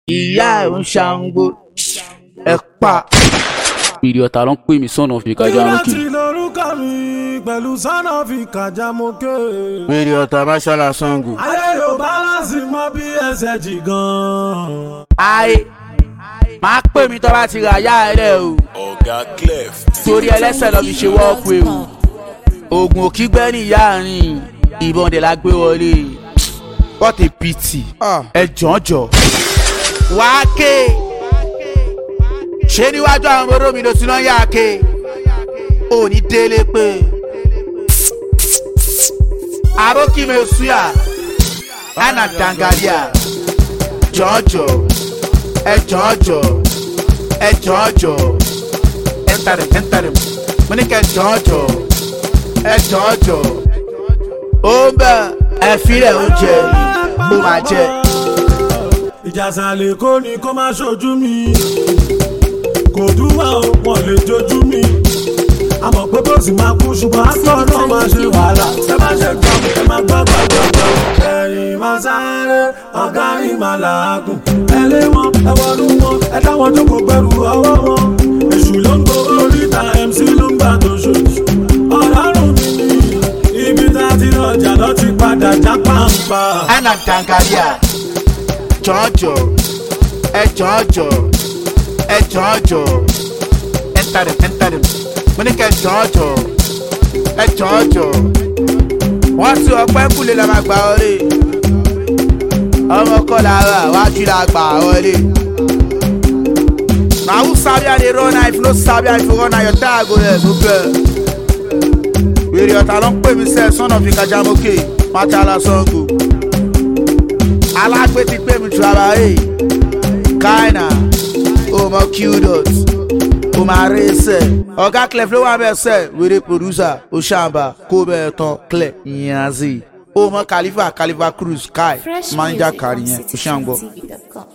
ìyá ẹ̀ ń ṣàǹgbó ẹ̀ pa. Ìrì ọ̀tá ló ń pè mí sọ́nà fi kájà mókè. Ìrántí lórúkọ mi pẹ̀lú sọ́nà fi kájà mókè. Wèrè ọ̀tá Máṣálá Ṣàngó. Ayé yóò bálánsì mọ́ bí ẹsẹ̀ jì gan. Ayé máa pè mí tó bá ti rà yá ẹ rẹ̀ o. Ọ̀gá Clef. Torí ẹlẹ́sẹ̀ lọ fi ṣe wọ́ọ̀kù ewu. Oògùn òkígbẹ́ ní ìyá àárín ìbọn dẹ̀ la gbé wọlé. What a pity. Ẹ jọ̀ọ́jọ̀. Wàá ké. Ṣé níwájú àwọn ọmọ omi ló ti náà yá ké? Ò ní délé pé. Àrókì mi ò súyà. Anna Dangaria. Jọ̀ọ́jọ̀. Ẹ jọ̀ọ́jọ̀. Ẹ jọ̀ọ́jọ̀. Enter. Mo ní kẹ́ jọ̀ọ́jọ̀. Ẹ jọ̀ọ́jọ̀. Ó ń bẹ̀ ẹ fílẹ̀ oúnjẹ ó máa jẹ. Ìjàsàlẹ̀ kò ní kó má ṣojú mi. Kò dúwà ó wọ́n lè jojú mi. Àmọ̀ pé bó sì máa kú ṣùgbọ́n àtọ̀ náà máa ṣe wàhálà. Ẹ má ṣe gbọ́ ẹ má gbọ́. Ẹ̀yìn máa sáré ọ̀gá rí máa làágùn. Ẹ lé wọn ẹ wọnú wọn ẹ dáwọn jókòó pẹ̀lú ọwọ́ wọn. Èṣù ló ń gbó oríta MC ló ń gbà tó ṣoṣù. Ọlọ́run mi ni ibi tá a ti lọ́jà lọ ti padà já pàǹpà. Anna Dangaria. Jọ̀ọ́jọ̀. Ẹ jọ̀ọ́jọ̀. Ẹ jọ̀ọ́jọ̀. Enter. Mo ní kẹ́ jọ̀ọ́jọ̀. Ẹ jọ̀ọ́jọ̀. Wọ́n ti ọpẹ́ kúlẹ̀ la máa gbà wọlé. Ọmọ kọ́ la rà wájú la gbà wọlé. Na who sabi how dey run if no sabi how you run na your tire go there no fair. Wèrè ọ̀tá ló ń pè mí sẹ́ sọ́nà fi kájà mókè Máṣálá Ṣàngó. Alágbé ti pè mí trabayé. Kaina o mọ Q-dot o máa rí sẹ́. Ọ̀gá Clef ló wà bẹ́ẹ̀ sẹ́ wèrè producer o ṣàǹbà kó bẹ́ẹ̀ tán Clef yanzi. O mọ Khalifa Cruz Kai manager kárí yẹn o ṣàǹgbọ̀.